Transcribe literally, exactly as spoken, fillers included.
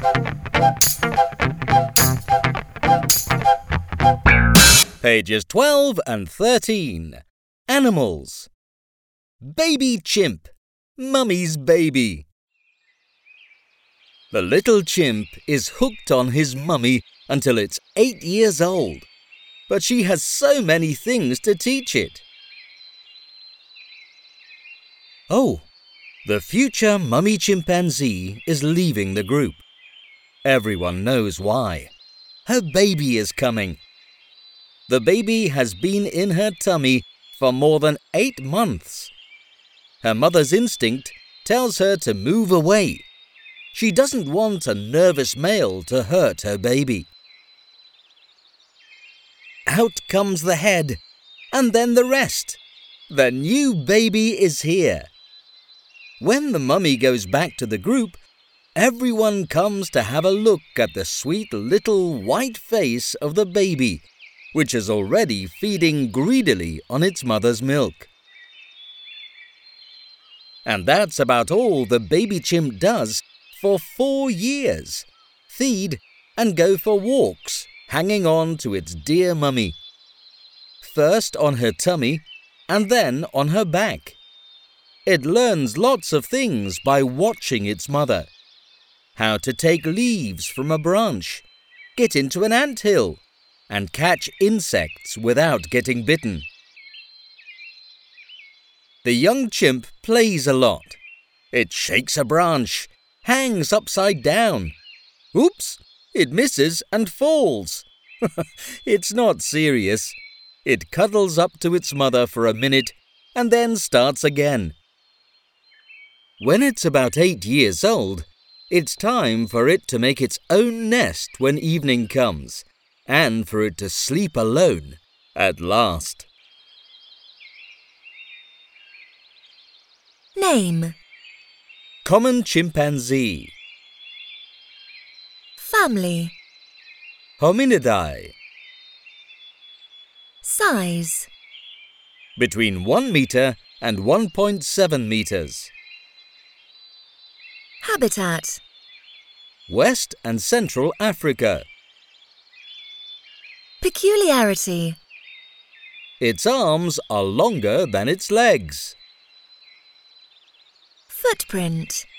Pages twelve and thirteen. Animals. Baby chimp, Mummy's baby. The little chimp is hooked on his mummy until it's eight years old, but she has so many things to teach it. Oh, the future mummy chimpanzee is leaving the group. Everyone knows why. Her baby is coming. The baby has been in her tummy for more than eight months. Her mother's instinct tells her to move away. She doesn't want a nervous male to hurt her baby. Out comes the head, and then the rest. The new baby is here. When the mummy goes back to the group, everyone comes to have a look at the sweet little white face of the baby, which is already feeding greedily on its mother's milk. And that's about all the baby chimp does for four years. Feed and go for walks, hanging on to its dear mummy. First on her tummy and then on her back. It learns lots of things by watching its mother. How to take leaves from a branch, get into an anthill, and catch insects without getting bitten. The young chimp plays a lot. It shakes a branch, hangs upside down. Oops, it misses and falls. It's not serious. It cuddles up to its mother for a minute and then starts again. When it's about eight years old, it's time for it to make its own nest when evening comes, and for it to sleep alone at last. Name. Common chimpanzee. Family. Hominidae. Size. Between one meter and one point seven meters. Habitat. West and Central Africa. Peculiarity. Its arms are longer than its legs. Footprint.